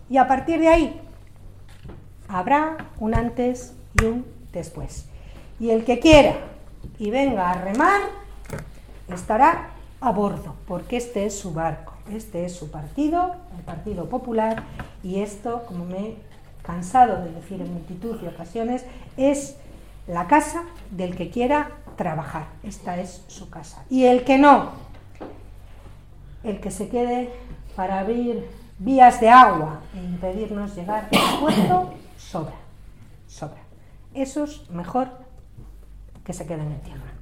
Y a partir de ahí habrá un antes y un después. Y el que quiera y venga a remar estará a bordo, porque este es su barco, este es su partido, el Partido Popular, y esto, como me he cansado de decir en multitud de ocasiones, es la casa del que quiera trabajar. Esta es su casa. Y el que no, el que se quede para abrir vías de agua e impedirnos llegar al puerto, sobra. Esos mejor que se queden en tierra.